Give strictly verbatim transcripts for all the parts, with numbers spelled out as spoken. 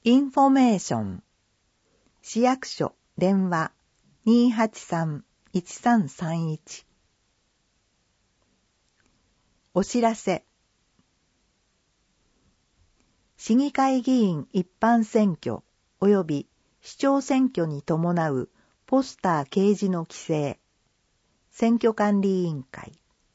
インフォメーション。市役所電話 にーはちさん いちさんさんいち。お知らせ。市議会議員一般選挙及び市長選挙に伴うポスター掲示の規制。選挙管理委員会。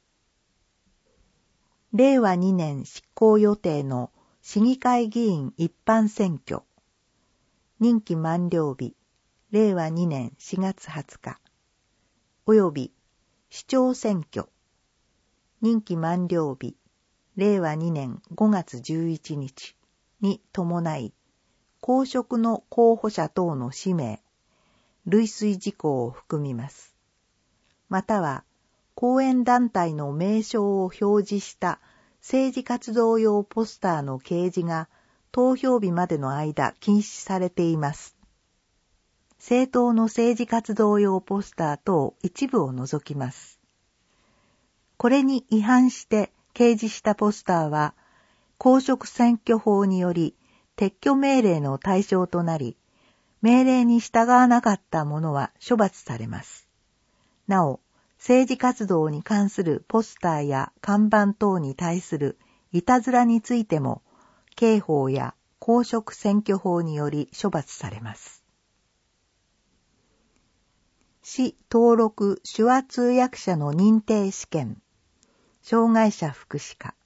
れいわにねん執行予定の市議会議員一般選挙。任期満了日、れいわにねんしがつはつか。及び市長選挙。任期満了日、れいわにねんごがつじゅういちにちに伴い、公職の候補者等の氏名、類推事項を含みます。または、後援団体の名称を表示した政治活動用ポスターの掲示が投票日までの間禁止されています。政党の政治活動用ポスター等一部を除きます。これに違反して掲示したポスターは、公職選挙法により撤去命令の対象となり、命令に従わなかった者は処罰されます。なお、政治活動に関するポスターや看板等に対するいたずらについても、刑法や公職選挙法により処罰されます。市登録手話通訳者の認定試験、障害者福祉課。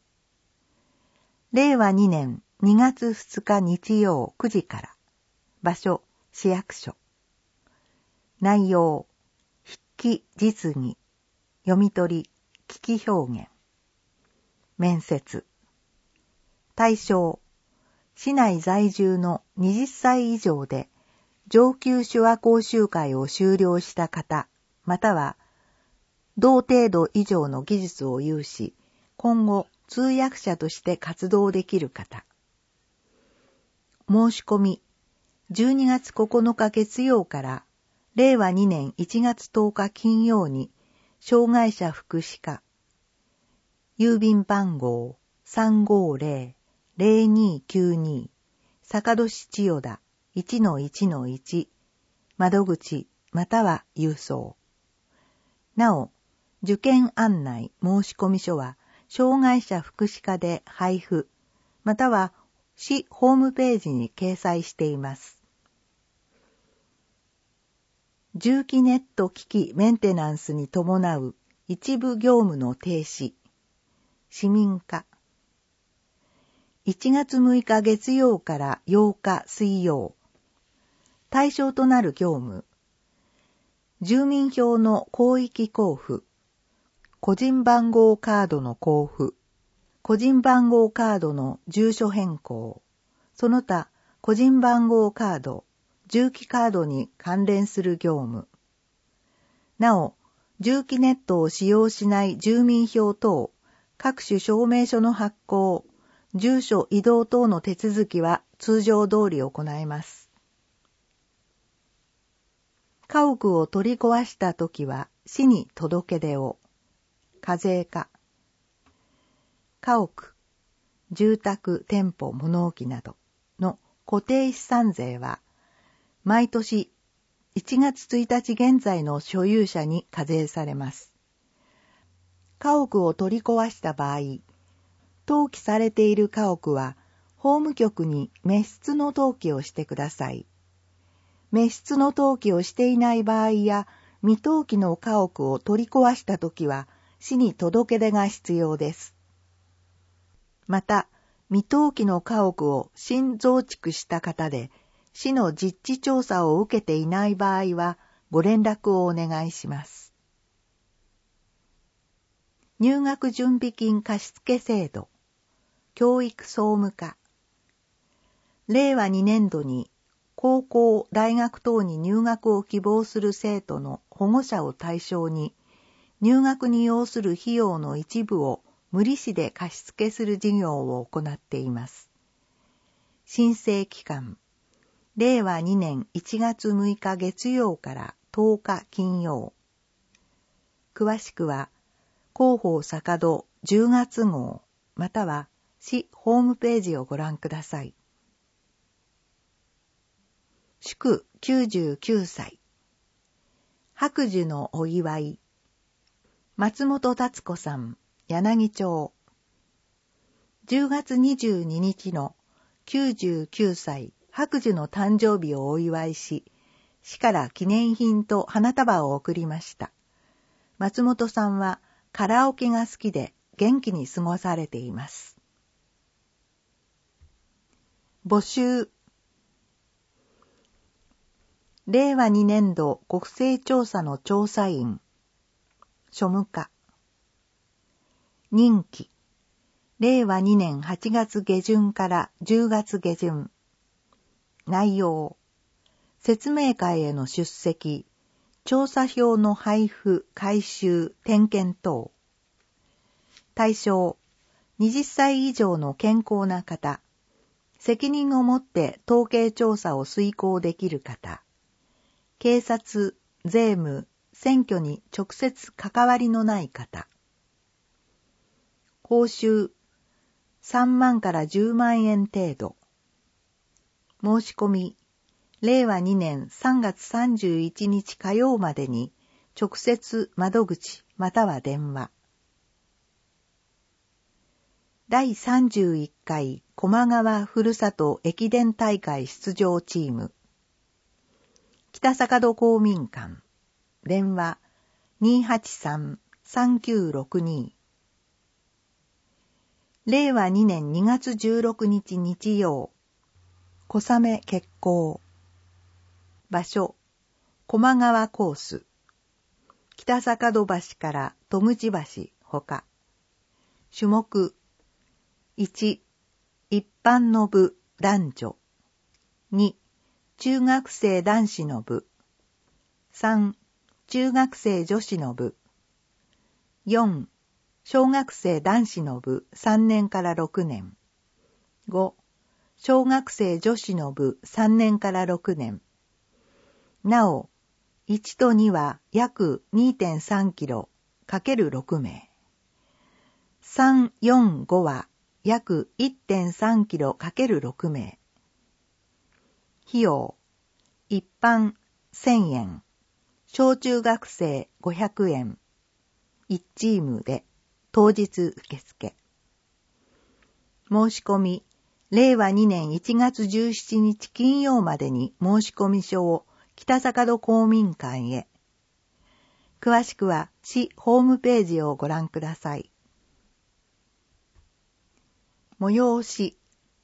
れいわにねんにがつふつか日曜くじから。場所、市役所。内容、筆記実技、読み取り、聞き表現。面接。対象、市内在住のはたち以上で、上級手話講習会を修了した方、または、同程度以上の技術を有し、今後通訳者として活動できる方。申し込み、じゅうにがつここのか月曜かられいわにねんいちがつとおか金曜に障害者福祉課、郵便番号 さんごーぜろ ぜろにーきゅうに 坂戸市千代田 いちのいちのいち 窓口または郵送。なお、受験案内申込書は障害者福祉課で配布、または市ホームページに掲載しています。重機ネット機器メンテナンスに伴う一部業務の停止、市民課。いちがつむいか月曜からようか水曜。対象となる業務。住民票の広域交付、個人番号カードの交付、個人番号カードの住所変更、その他個人番号カード、重機カードに関連する業務。なお、重機ネットを使用しない住民票等、各種証明書の発行、住所移動等の手続きは通常通り行えます。家屋を取り壊したときは市に届け出を。課税課。家屋、住宅、店舗、物置などの固定資産税は、毎年いちがつついたち現在の所有者に課税されます。家屋を取り壊した場合、登記されている家屋は、法務局に滅失の登記をしてください。滅失の登記をしていない場合や、未登記の家屋を取り壊したときは、市に届け出が必要です。また、未登記の家屋を新増築した方で、市の実地調査を受けていない場合は、ご連絡をお願いします。入学準備金貸付制度、教育総務課。れいわにねんどに高校、大学等に入学を希望する生徒の保護者を対象に、入学に要する費用の一部を無利子で貸付する事業を行っています。申請期間、れいわにねんいちがつむいか月曜からとおか金曜。詳しくは、広報坂戸じゅうがつ号または市ホームページをご覧ください。 祝きゅうじゅうきゅうさい。白寿のお祝い。松本達子さん、柳町。じゅうがつにじゅうににちのきゅうじゅうきゅうさい白寿の誕生日をお祝いし、市から記念品と花束を贈りました。松本さんはカラオケが好きで元気に過ごされています。募集。れいわにねんど国勢調査の調査員。庶務課。任期。れいわにねんはちがつげじゅんからじゅうがつげじゅん。内容。説明会への出席。調査票の配布、回収、点検等。対象。はたち以上の健康な方。責任を持って統計調査を遂行できる方。警察、税務、選挙に直接関わりのない方。報酬、さんまんからじゅうまんえん程度。申し込み、れいわにねんさんがつさんじゅういちにち火曜までに直接窓口または電話。だいさんじゅういっかい高麗川ふるさと駅伝大会出場チーム。北坂戸公民館。電話 にーはちさん さんきゅうろくに。れいわにねんにがつじゅうろくにち日曜。小雨決行。場所。高麗川コース。北坂戸橋から戸口橋ほか。種目。いち、一般の部男女。に、中学生男子の部。さん、中学生女子の部。よん、小学生男子の部さんねんからろくねん。ご、小学生女子の部さんねんからろくねん。なお、いちとには約 にてんさんキロかけるろくめい。さん、よん、ごは約 いってんさんキロかけるろくめい。費用。一般せんえん。小中学生ごひゃくえん。いちチームで当日受付。申し込み。れいわにねんいちがつじゅうしちにち金曜までに申込書を北坂戸公民館へ。詳しくは市ホームページをご覧ください。催し。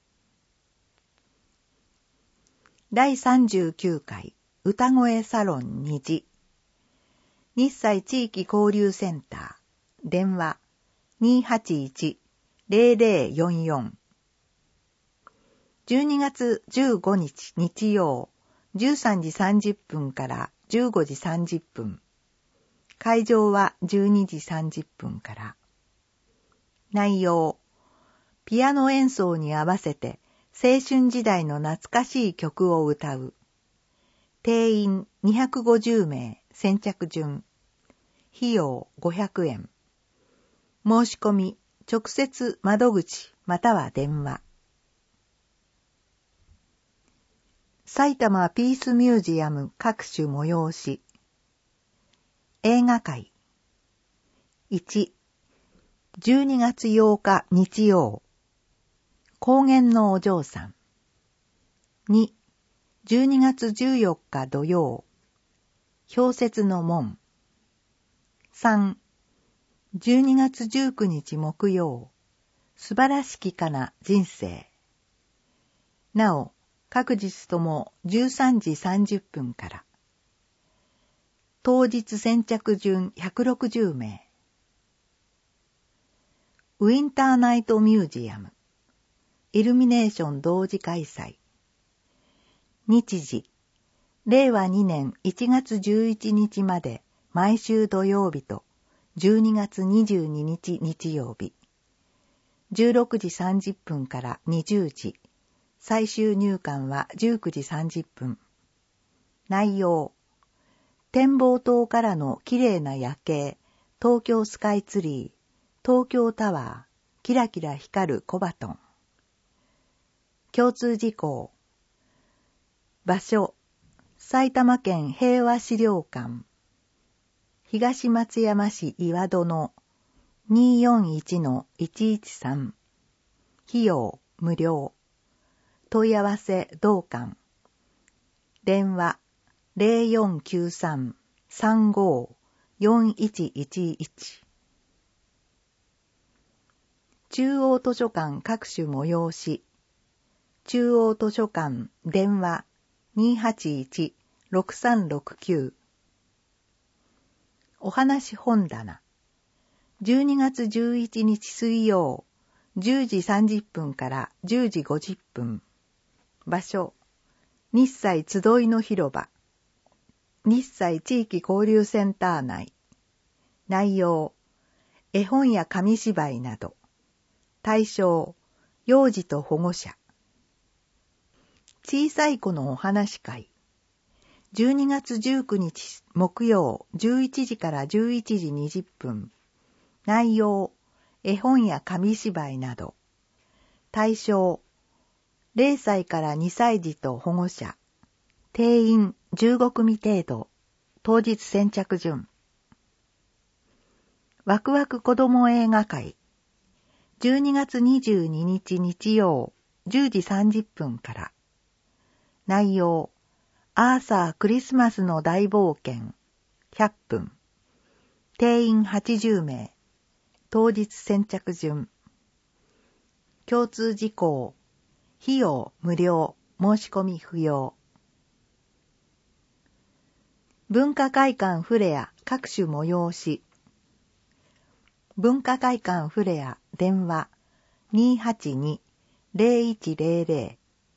だいさんじゅうきゅうかい歌声サロンにじ。日西地域交流センター。電話 にーはちいち ぜろぜろよんよん。じゅうにがつじゅうごにち日曜じゅうさんじさんじゅっぷんからじゅうごじさんじゅっぷん。会場はじゅうにじさんじゅっぷんから。内容。ピアノ演奏に合わせて青春時代の懐かしい曲を歌う。定員にひゃくごじゅうめい先着順。費用ごひゃくえん。申し込み直接窓口または電話。埼玉ピースミュージアム各種催し。映画会。いち、じゅうにがつようか日曜。高原のお嬢さん。に、じゅうにがつじゅうよっか土曜。氷雪の門。さん、じゅうにがつじゅうくにち木曜。素晴らしきかな人生。なお、各日ともじゅうさんじさんじゅっぷんから。当日先着順ひゃくろくじゅうめい。ウィンターナイトミュージアム。イルミネーション同時開催。日時。れいわにねんいちがつじゅういちにちまで毎週土曜日とじゅうにがつにじゅうににち日曜日。じゅうろくじさんじゅっぷんからにじゅうじ。最終入館はじゅうくじさんじゅっぷん。内容。展望塔からのきれいな夜景、東京スカイツリー、東京タワー、キラキラ光るコバトン。共通事項。場所、 埼玉県平和資料館、東松山市岩戸の にーよんいちのいちいちさん、費用無料、問い合わせ同館、電話 ゼロよんきゅうさん さんごー よんいちいちいち。中央図書館各種催し、中央図書館電話 にーはちいち ろくさんろくきゅう。お話本棚、じゅうにがつじゅういちにち水曜、じゅうじさんじゅっぷんからじゅうじごじゅっぷん。場所、日西集いの広場、日西地域交流センター内。内容、絵本や紙芝居など。対象、幼児と保護者。小さい子のお話会。じゅうにがつじゅうくにち木曜じゅういちじからじゅういちじにじゅっぷん。内容、絵本や紙芝居など。対象、れいさいからにさい児と保護者。定員じゅうごくみ程度。当日先着順。ワクワク子ども映画会。じゅうにがつにじゅうににち日曜じゅうじさんじゅっぷんから。内容、アーサークリスマスの大冒険ひゃっぷん。定員はちじゅうめい。当日先着順。共通事項、費用無料、申し込み不要。文化会館フレア各種催し。文化会館フレア電話 にーはちに ゼロいちゼロゼロ。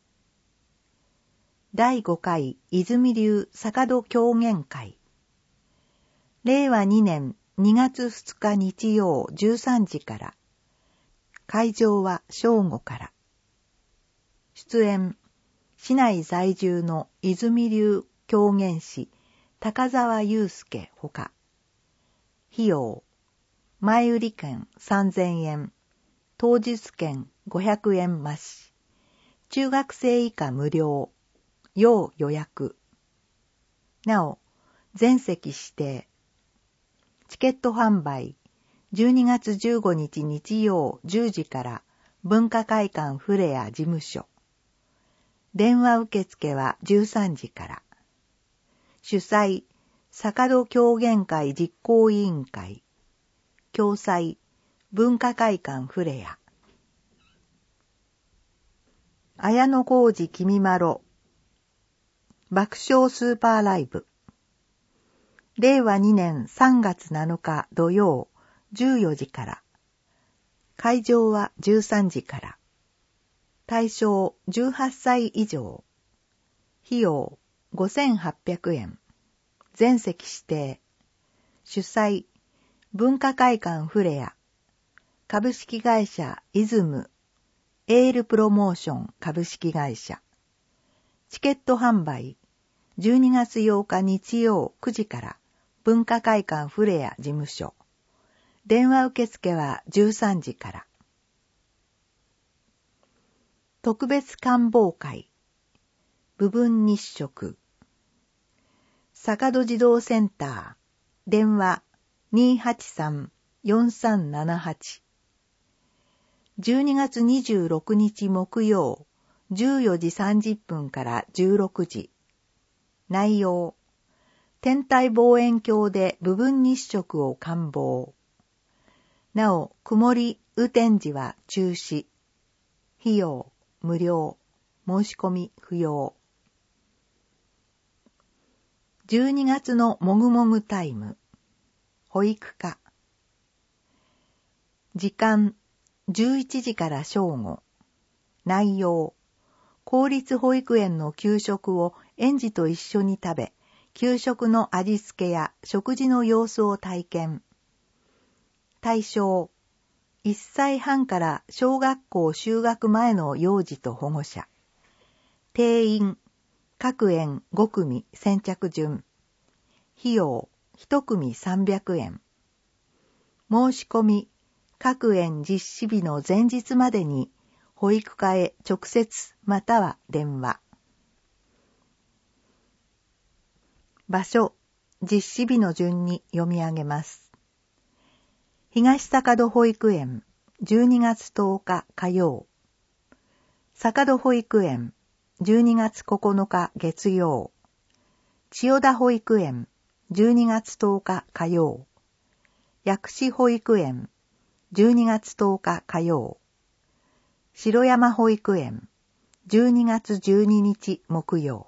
だいごかい泉流坂戸狂言会。れいわにねんにがつふつか日曜じゅうさんじから。会場は正午から。出演、市内在住の泉流狂言師高沢祐介ほか。費用、前売り券さんぜんえん、当日券ごひゃくえん増し、中学生以下無料、要予約。なお、全席指定。チケット販売、じゅうにがつじゅうごにち日曜じゅうじから文化会館フレア事務所。電話受付はじゅうさんじから。主催、坂戸狂言会実行委員会。共催、文化会館フレア。綾野浩二君まろ。爆笑スーパーライブ。れいわにねんさんがつなのか土曜じゅうよじから。会場はじゅうさんじから。対象じゅうはっさい以上。費用ごせんはっぴゃくえん。全席指定。主催、文化会館フレア。株式会社イズム。エールプロモーション株式会社。チケット販売。じゅうにがつようか日曜くじから文化会館フレア事務所。電話受付はじゅうさんじから。特別観望会。部分日食。坂戸児童センター。電話 にーはちさん よんさんななはち。じゅうにがつにじゅうろくにち木曜じゅうよじさんじゅっぷんからじゅうろくじ。内容、天体望遠鏡で部分日食を観望。なお、曇り、雨天時は中止。費用、無料。申し込み不要。じゅうにがつのもぐもぐタイム。保育課。時間、じゅういちじから正午。内容、公立保育園の給食を園児と一緒に食べ、給食の味付けや食事の様子を体験。対象、いっさいはんから小学校就学前の幼児と保護者。定員、各園ごくみ先着順。費用、いちくみさんびゃくえん。申し込み、各園実施日の前日までに、保育課へ直接または電話。 場所、実施日の順に読み上げます。東坂戸保育園、じゅうにがつとおか火曜。坂戸保育園、じゅうにがつここのか月曜。千代田保育園、じゅうにがつとおか火曜。薬師保育園、じゅうにがつとおか火曜。城山保育園、じゅうにがつじゅうににち木曜。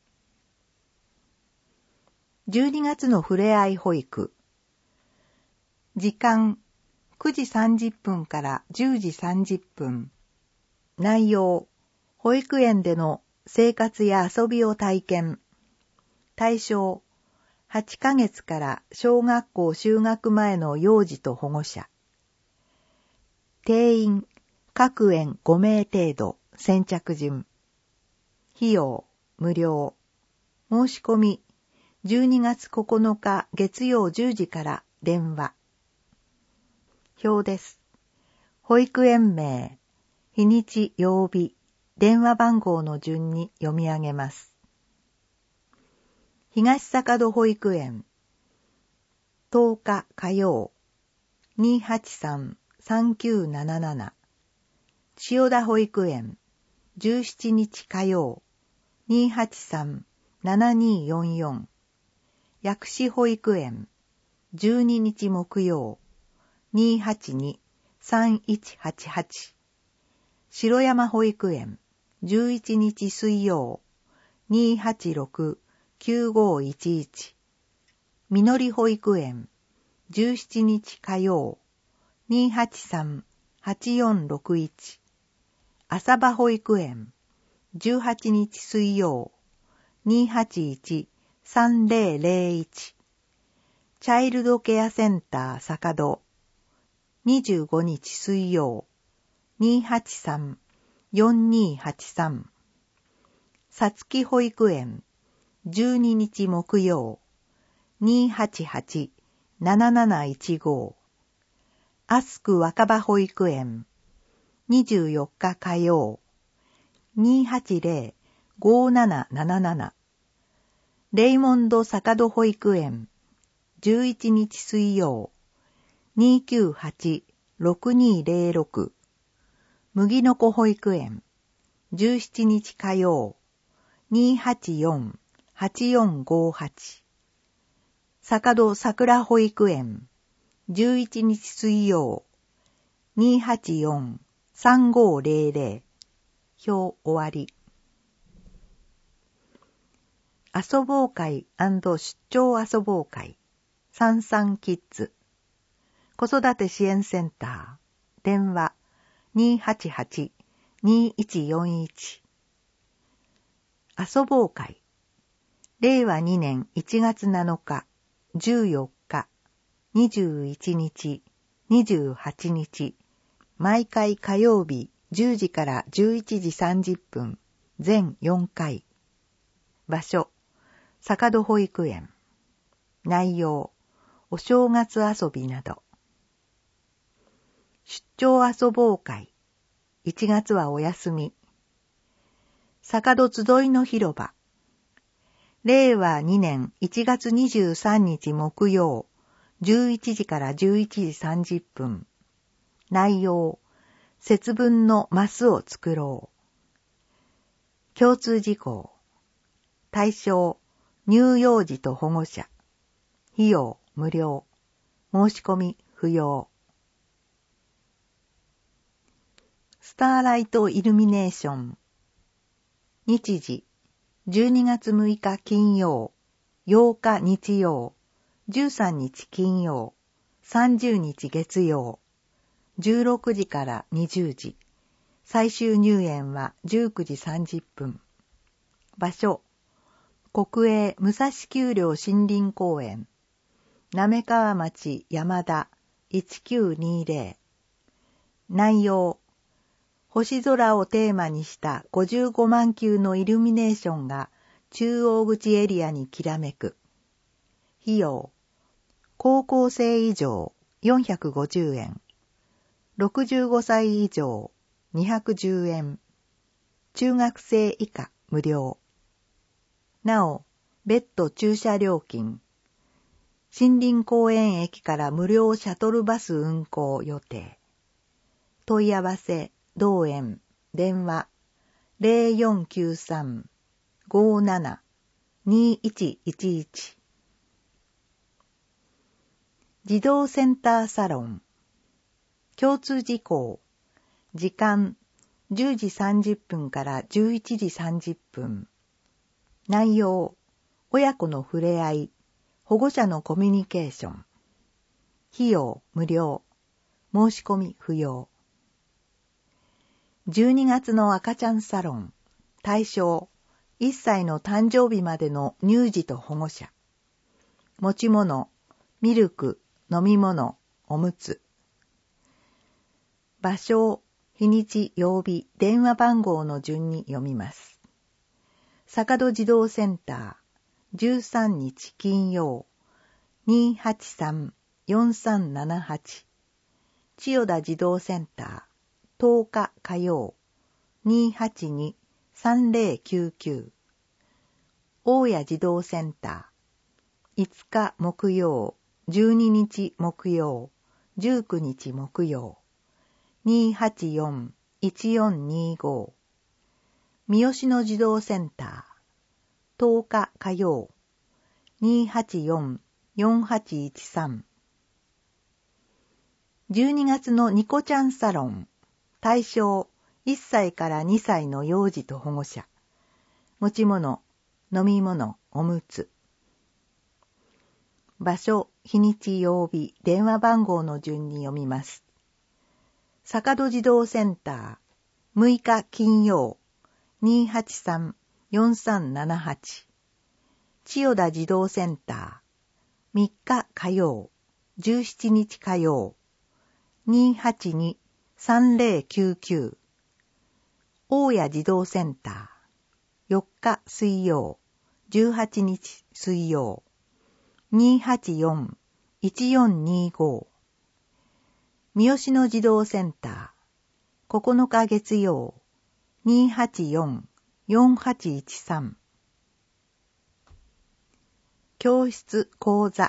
じゅうにがつのふれあい保育。時間、くじさんじゅっぷんからじゅうじさんじゅっぷん。内容、保育園での生活や遊びを体験。対象、はちかげつから小学校就学前の幼児と保護者。定員、各園ごめい程度、先着順。費用、無料。申し込み、じゅうにがつここのか月曜じゅうじから電話。表です。保育園名、日にち曜日、電話番号の順に読み上げます。東坂戸保育園、とおか火曜、にーはちさんさんきゅうなななな。千代田保育園、じゅうしちにち火曜、にーはちさんななにーよんよん。薬師保育園、じゅうににち木曜、にーはちにさんいちはちはち。城山保育園、じゅういちにち水曜、にーはちろくきゅうごいちいち。みのり保育園、じゅうしちにち火曜、にーはちさんはちよんろくいち。浅場保育園、じゅうはちにち水曜、にーはちいちさんぜろぜろいち。チャイルドケアセンター坂戸、にじゅうごにち水曜、にーはちさんよんにーはちさん。さつき保育園、じゅうににち木曜、にーはちはちなななないちご。アスク若葉保育園、にじゅうよっか火曜、にーはちぜろごなななななな。レイモンド坂戸保育園、じゅういちにち水曜、にーきゅうはちろくにーぜろろく。麦の子保育園、じゅうしちにち火曜、にーはちよんはちよんごはち。坂戸桜保育園、じゅういちにち水曜、にーはちよんさんごぜろぜろ。表終わり。遊ぼう会&出張遊ぼう会、サンサンキッズ。子育て支援センター、電話にーはちはちにーいちよんいち。遊ぼう会、れいわにねんいちがつなのか、じゅうよっか、にじゅういちにち、にじゅうはちにち、毎回火曜日じゅうじからじゅういちじさんじゅっぷん、全よんかい。場所、坂戸保育園。内容、お正月遊びなど。出張遊ぼう会。いちがつはお休み。坂戸集いの広場。れいわにねんいちがつにじゅうさんにち木曜、じゅういちじからじゅういちじさんじゅっぷん。内容、節分のマスを作ろう。共通事項。対象、乳幼児と保護者。費用、無料。申し込み、不要。スターライトイルミネーション。日時、じゅうにがつむいか金曜、ようか日曜、じゅうさんにち金曜、さんじゅうにち月曜、じゅうろくじからにじゅうじ、最終入園はじゅうくじさんじゅっぷん。場所、国営武蔵丘陵森林公園、滑川町山田いちきゅうにぜろ。内容、星空をテーマにしたごじゅうごまんきゅうのイルミネーションが中央口エリアにきらめく。費用、高校生以上よんひゃくごじゅうえん、ろくじゅうごさい以上にひゃくじゅうえん、中学生以下無料。なお、 別途駐車料金。森林公園駅から無料シャトルバス運行予定。問い合わせ、同園、電話、ゼロよんきゅうさん ごーなな にーいちいちいち。児童センターサロン。共通事項。時間、じゅうじさんじゅっぷんからじゅういちじさんじゅっぷん。内容、親子の触れ合い、保護者のコミュニケーション。費用、無料。申し込み、不要。じゅうにがつの赤ちゃんサロン。対象、いっさいの誕生日までの乳児と保護者。持ち物、ミルク、飲み物、おむつ。場所、日にち、曜日、電話番号の順に読みます。坂戸児童センター、じゅうさんにち金曜、にーはちさん よんさんななはち。千代田児童センター、とおか火曜、にーはちに さんぜろきゅうきゅう。大谷児童センター、いつか木曜、じゅうににち木曜、じゅうくにち木曜、にーはちよん いちよんにーご。三好野児童センター、とおか火曜、にーはちよん よんはちいちさん。じゅうにがつのニコちゃんサロン。対象、いっさいからにさいの幼児と保護者。持ち物、飲み物、おむつ。場所、日にち、曜日、電話番号の順に読みます。坂戸児童センター、むいか金曜、にーはちさん よんさんななはち。千代田児童センター、みっか火曜、じゅうしちにち火曜、にーはちに さんぜろきゅうきゅう。大谷児童センター、よっか水曜、じゅうはちにち水曜、にーはちよん いちよんにーご。三好野児童センター、ここのか月曜、にーはちよん よんはちいちさん。教室講座。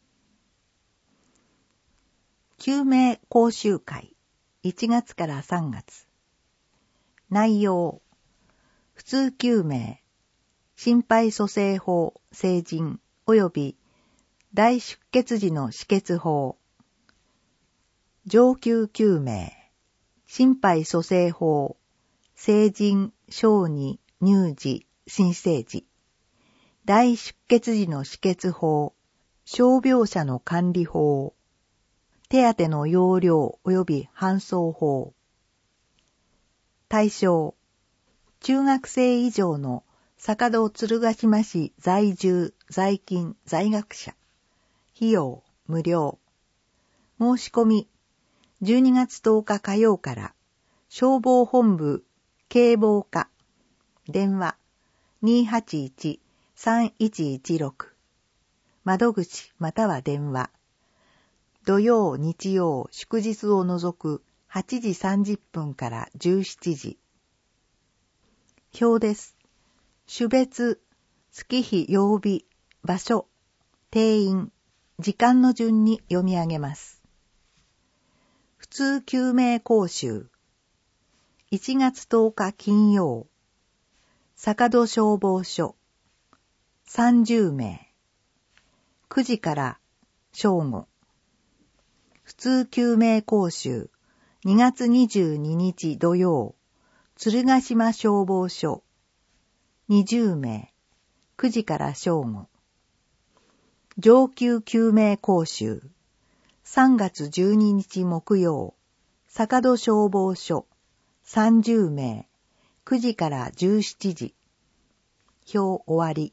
救命講習会、いちがつからさんがつ。内容、普通救命、心肺蘇生法、成人及び大出血時の止血法、上級救命、心肺蘇生法、成人、小児、乳児、新生児、大出血時の止血法、傷病者の管理法、手当の要領及び搬送法。対象、中学生以上の坂戸鶴ヶ島市在住、在勤、在学者。費用、無料。申し込み、じゅうにがつとおか火曜から、消防本部、警防課。電話、にーはちいち さんいちいちろく。窓口または電話。土曜、日曜、祝日を除くはちじさんじゅっぷんからじゅうしちじ。表です。種別、月日、曜日、場所、定員、時間の順に読み上げます。普通救命講習。いちがつとおか金曜。坂戸消防署。さんじゅうめい。くじから正午。普通救命講習。にがつにじゅうににち土曜。鶴ヶ島消防署。にじゅうめい。くじから正午。上級救命講習。さんがつじゅうににち木曜。坂戸消防署。さんじゅうめい。くじからじゅうしちじ。表終わり。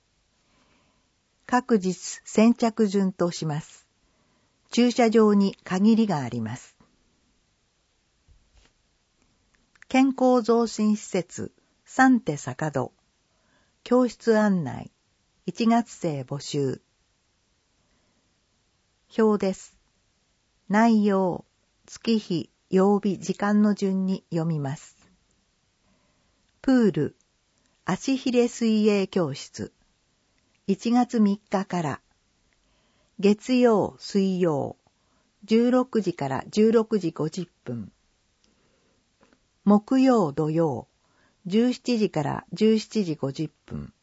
各日先着順とします。駐車場に限りがあります。健康増進施設、サンテ坂戸。教室案内、いちがつ生募集。表です。内容、月日、曜日、時間の順に読みます。プール、足ひれ水泳教室。 いちがつみっかから、月曜、水曜、じゅうろくじからじゅうろくじごじゅっぷん、木曜、土曜、じゅうしちじからじゅうしちじごじゅっぷん、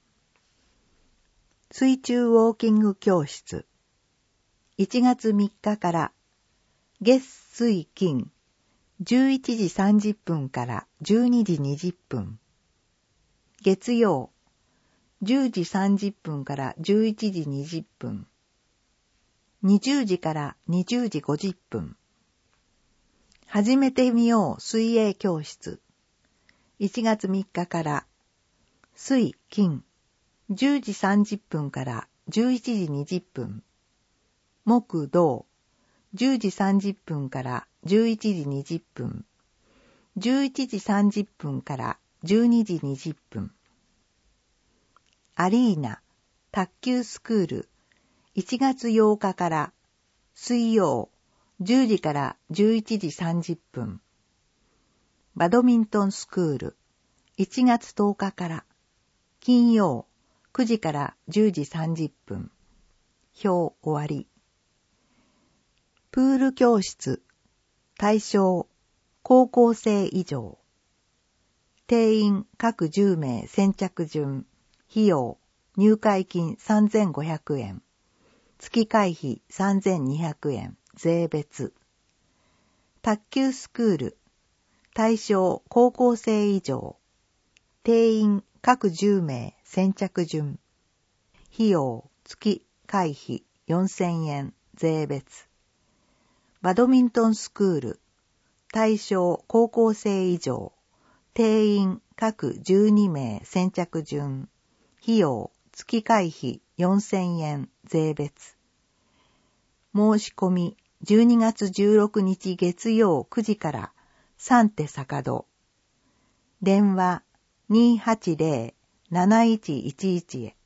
水中ウォーキング教室、いちがつみっかから、月水金、じゅういちじさんじゅっぷんからじゅうにじにじゅっぷん、月曜、じゅうじさんじゅっぷんからじゅういちじにじゅっぷん、にじゅうじからにじゅうじごじゅっぷん、始めてみよう水泳教室、いちがつみっかから、水金、じゅうじさんじゅっぷんからじゅういちじにじゅっぷん、木土、じゅうじさんじゅっぷんからじゅういちじにじゅっぷん、じゅういちじさんじゅっぷんからじゅうにじにじゅっぷん、アリーナ、卓球スクール、いちがつようかから、水曜、じゅうじからじゅういちじさんじゅっぷん、バドミントンスクール、いちがつとおかから、金曜、くじからじゅうじさんじゅっぷん、表終わり。プール教室、対象、高校生以上。定員各じゅうめい先着順、費用、入会金さんぜんごひゃくえん、月会費さんぜんにひゃくえん、税別。卓球スクール、対象高校生以上。定員各じゅうめい先着順。費用、月会費よんせんえん、税別。バドミントンスクール、対象高校生以上。定員各じゅうにめい先着順。費用、月会費よんせんえん、税別。申し込み、じゅうにがつじゅうろくにち月曜くじからさん手坂戸。電話 にーはちぜろ なないちいちいち へ。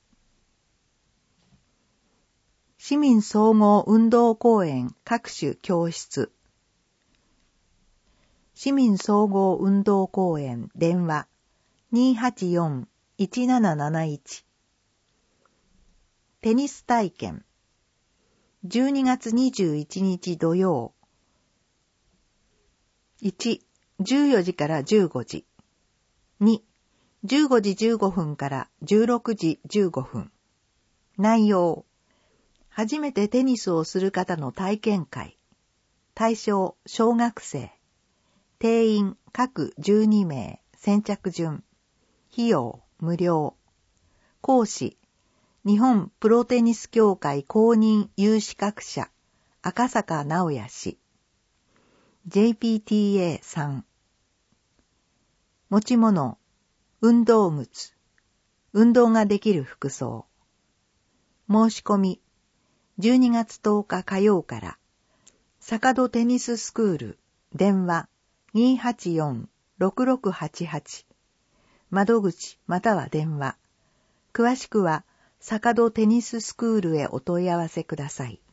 市民総合運動公園各種教室。市民総合運動公園電話 にーはちよん いちなななないち。テニス体験。じゅうにがつにじゅういちにち土曜。いち、じゅうよじからじゅうごじ。に、じゅうごじじゅうごふんからじゅうろくじじゅうごふん。内容。初めてテニスをする方の体験会。対象、小学生。定員、各じゅうにめい、先着順。費用、無料。講師、日本プロテニス協会公認有資格者、赤坂直也氏。ジェイピーティーエーさん。持ち物、運動靴、運動ができる服装。申し込み、じゅうにがつとおか火曜から、坂戸テニススクール、電話 にーはちよん ろくろくはちはち。窓口または電話。詳しくは、坂戸テニススクールへお問い合わせください。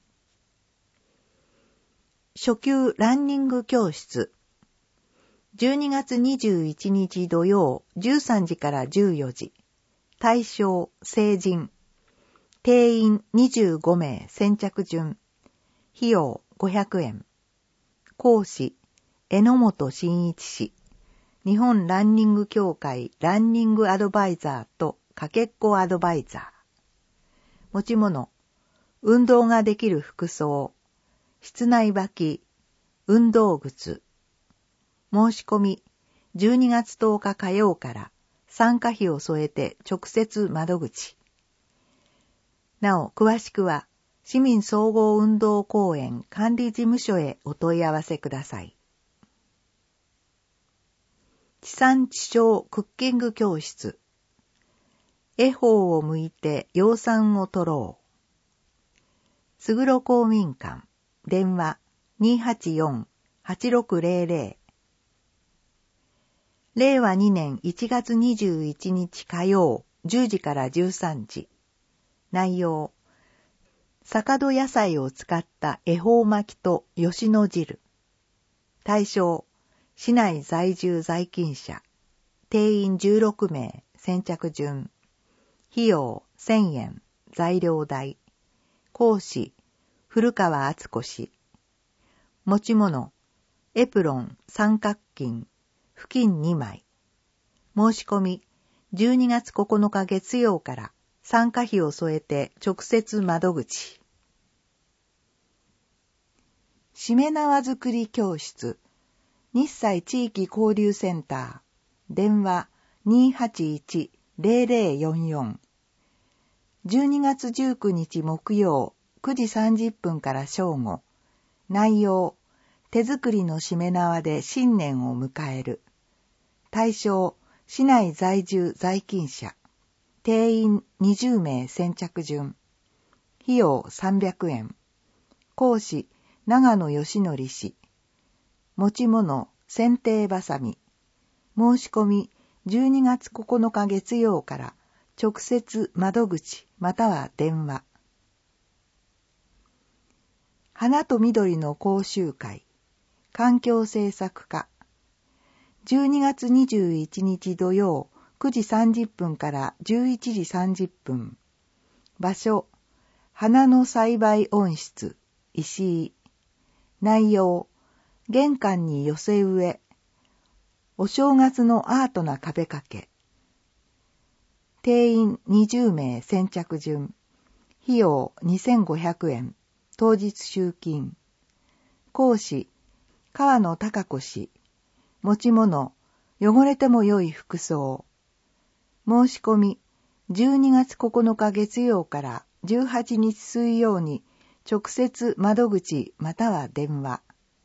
初級ランニング教室。じゅうにがつにじゅういちにち土曜じゅうさんじからじゅうよじ。対象、成人。定員にじゅうごめい先着順。費用ごひゃくえん。講師、榎本真一氏。日本ランニング協会ランニングアドバイザーとかけっこアドバイザー。持ち物、運動ができる服装、室内履き、運動靴。申し込み、じゅうにがつとおか火曜から参加費を添えて直接窓口。なお、詳しくは、市民総合運動公園管理事務所へお問い合わせください。地産地消クッキング教室。恵方を向いて養蚕を取ろう。すぐろ公民館。電話 にーはちよん はちろくぜろぜろ。れいわにねんいちがつにじゅういちにち火曜じゅうじからじゅうさんじ。内容。坂戸野菜を使った恵方巻きと吉野汁。対象。市内在住在勤者。定員じゅうろくめい先着順。費用せんえん、材料代。講師、古川敦子氏。持ち物、エプロン三角巾、布巾にまい。申し込み、じゅうにがつここのか月曜から参加費を添えて直接窓口。しめ縄作り教室、日西地域交流センター、電話 にーはちいち ゼロゼロよんよん。じゅうにがつじゅうくにち木曜くじさんじゅっぷんから正午。内容、手作りのしめ縄で新年を迎える。対象、市内在住在勤者。定員にじゅうめい先着順。費用さんびゃくえん。講師、長野義則氏。持ち物、剪定ばさみ。申し込み、じゅうにがつここのか月曜から直接窓口または電話。花と緑の講習会、環境政策課。じゅうにがつにじゅういちにち土曜くじさんじゅっぷんからじゅういちじさんじゅっぷん。場所、花の栽培温室、石井。内容、玄関に寄せ植え。お正月のアートな壁掛け。定員にじゅうめい先着順。費用にせんごひゃくえん。当日集金。講師、川野孝子氏。持ち物、汚れても良い服装。申し込み、じゅうにがつここのか月曜からじゅうはちにち水曜に直接窓口または電話。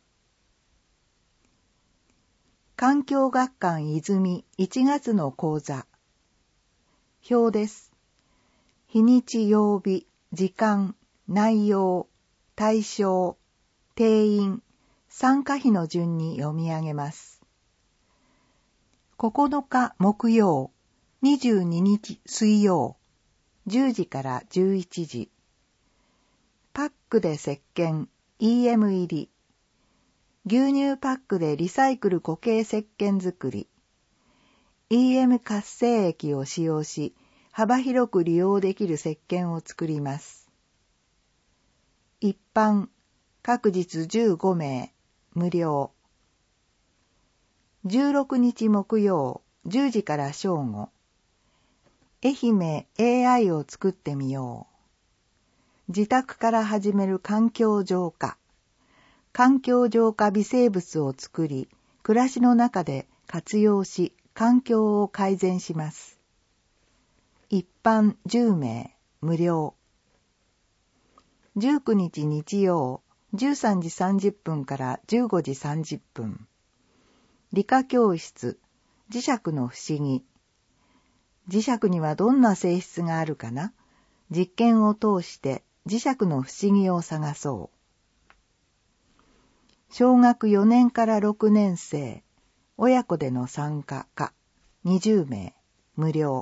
環境学館泉いちがつの講座。表です。日にち曜日、時間、内容、対象、定員、参加費の順に読み上げます。ここのか木曜、にじゅうににち水曜、じゅうじからじゅういちじ。パックで石鹸、イーエム 入り。牛乳パックでリサイクル固形石鹸作り。イーエム 活性液を使用し、幅広く利用できる石鹸を作ります。一般、各日じゅうごめい、無料。じゅうろくにち木曜、じゅうじから正午。愛媛 エーアイ を作ってみよう。自宅から始める環境浄化。環境浄化微生物を作り、暮らしの中で活用し、環境を改善します。一般じゅうめい、無料。じゅうくにち日曜、じゅうさんじさんじゅっぷんからじゅうごじさんじゅっぷん。理科教室、磁石の不思議。磁石にはどんな性質があるかな？実験を通して磁石の不思議を探そう。小学よねんからろくねん生、親子での参加か、にじゅうめい、無料。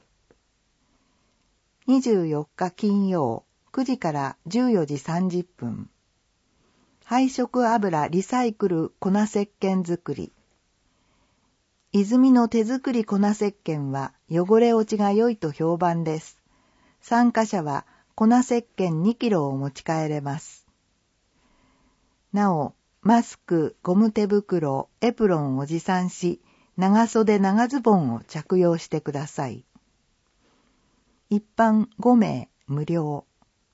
にじゅうよっか金曜、くじからじゅうよじさんじゅっぷん。廃食油リサイクル粉石鹸作り。泉の手作り粉石鹸は汚れ落ちが良いと評判です。参加者は粉石鹸にキロを持ち帰れます。なお、マスク、ゴム手袋、エプロンを持参し、長袖長ズボンを着用してください。一般ごめい、無料。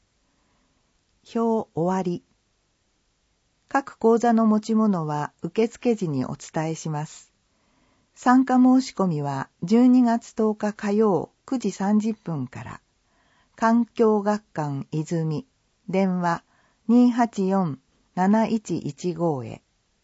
表終わり。各講座の持ち物は受付時にお伝えします。参加申し込みはじゅうにがつとおか火曜くじさんじゅっぷんから。環境学館泉、電話 にーはちよん なないちいちご へ。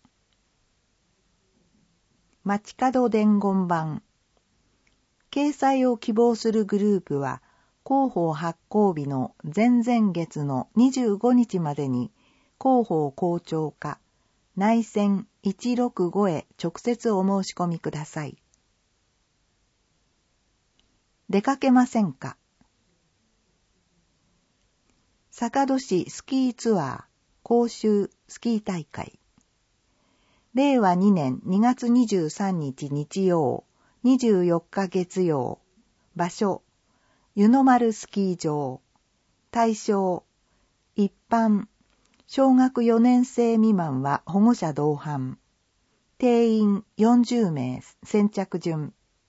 街角伝言板。掲載を希望するグループは、広報発行日の前々月のにじゅうごにちまでに、広報校長課、内線いちろくごへ直接お申し込みください。出かけませんか？坂戸市スキーツアー、甲州スキー大会。れいわにねんにがつにじゅうさんにち日曜、にじゅうよっか月曜。場所、 湯の丸スキー場。対象、一般、小学よねん生未満は保護者同伴。定員よんじゅうめい先着順。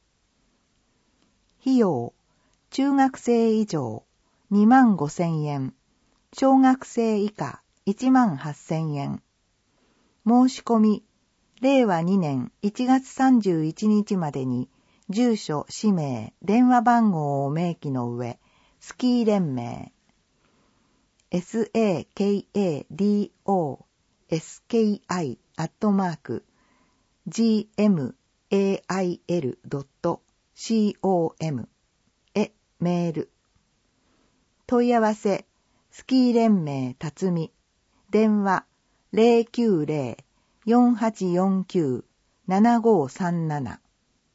費用、中学生以上にまんごせんえん、小学生以下いちまんはっせんえん。申し込み、れいわにねんいちがつさんじゅういちにちまでに、住所、氏名、電話番号を明記の上、スキー連盟、エスエーケーエーディーオーエスケーアイ アットマーク、ジーエムエーアイエルドットコム へメール。問い合わせ、スキー連盟辰巳、電話 ゼロきゅうゼロ よんはちよんきゅう ななごさんなな。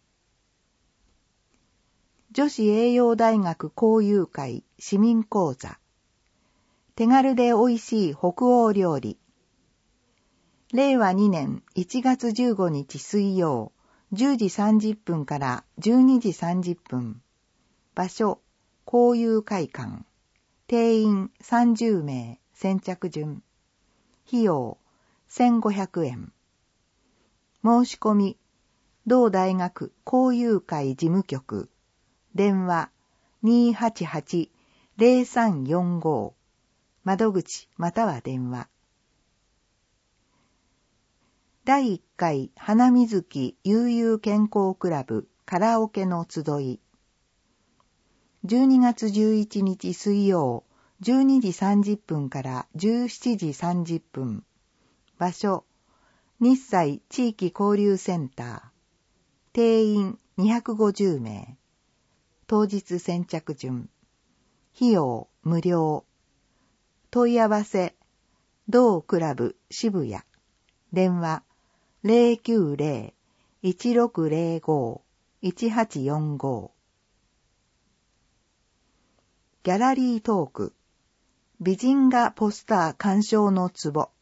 女子栄養大学交友会市民講座。手軽で美味しい北欧料理。れいわにねんいちがつじゅうごにち水曜、じゅうじさんじゅっぷんからじゅうにじさんじゅっぷん。場所、交友会館。定員さんじゅうめい先着順。費用せんごひゃくえん。申し込み、同大学交友会事務局。電話 にーはちはち ゼロさんよんご。窓口または電話。だいいっかい花水木悠々健康クラブカラオケの集い。じゅうにがつじゅういちにち水曜、じゅうにじさんじゅっぷんからじゅうしちじさんじゅっぷん。場所、日西地域交流センター。定員にひゃくごじゅうめい。当日先着順。費用無料。問い合わせ、同クラブ渋谷。電話ゼロきゅうゼロ いちろくゼロご いちはちよんご。ギャラリートーク。美人画ポスター鑑賞のツボ。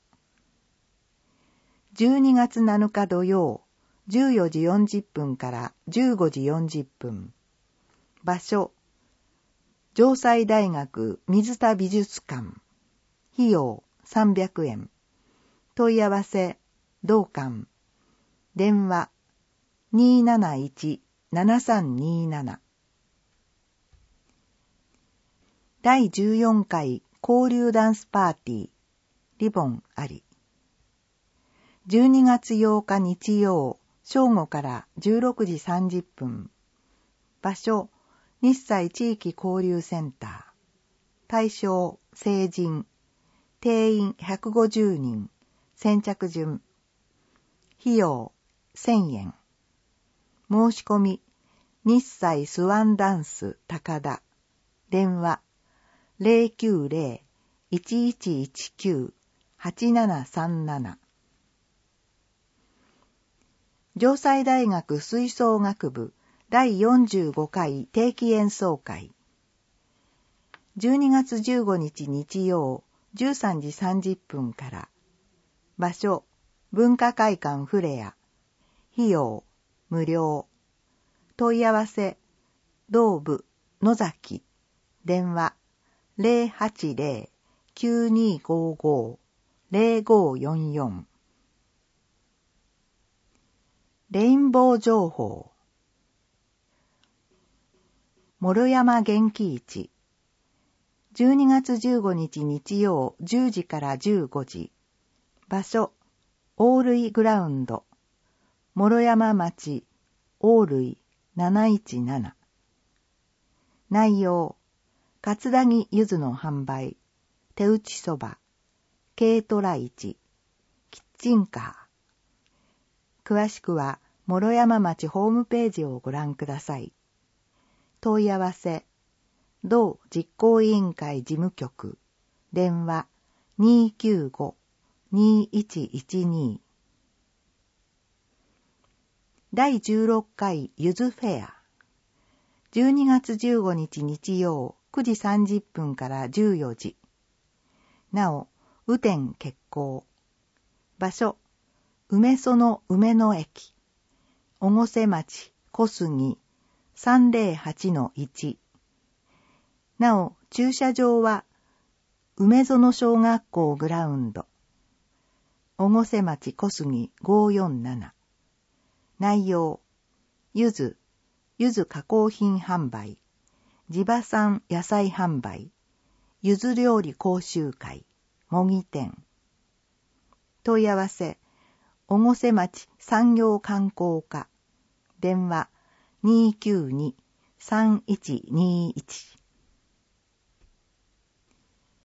じゅうにがつなのか土曜、じゅうよじよんじゅっぷんからじゅうごじよんじゅっぷん。場所、城西大学水田美術館。費用さんびゃくえん。問い合わせ、同館。電話 にーなないち ななさんにーなな。だいじゅうよんかい交流ダンスパーティー。リボンあり。じゅうにがつようか日曜、正午からじゅうろくじさんじゅっぷん。場所、日西地域交流センター。対象、成人。定員ひゃくごじゅうにん。先着順。費用、せんえん。申し込み、日西スワンダンス高田。電話、ゼロきゅうゼロ いちいちいちきゅう はちななさんなな。城西大学吹奏楽部だいよんじゅうごかい定期演奏会。じゅうにがつじゅうごにち日曜、じゅうさんじさんじゅっぷんから。場所、文化会館フレア。費用、無料。問い合わせ、同部野崎。電話、ゼロはちゼロ きゅうにごご ゼロごよんよん。レインボー情報。諸山元気市。じゅうにがつじゅうごにち日曜じゅうじからじゅうごじ。場所、大類グラウンド。諸山町、大類なないちなな。内容、葛木柚子の販売、手打ちそば、軽トラ市、キッチンカー。詳しくは、諸山町ホームページをご覧ください。問い合わせ、同実行委員会事務局、電話 にーきゅうご にーいちいちに。だいじゅうろっかいゆずフェア。じゅうにがつじゅうごにち日曜くじさんじゅっぷんからじゅうよじ。なお、雨天決行。場所、梅園梅野駅。越生町小杉 さんぜろはちのいち。 なお、駐車場は、梅園小学校グラウンド、越生町小杉ごーよんなな。内容、ゆず、ゆず加工品販売、地場産野菜販売、ゆず料理講習会、模擬店。問い合わせ、越生町産業観光課、電話 にーきゅうに さんいちにーいち。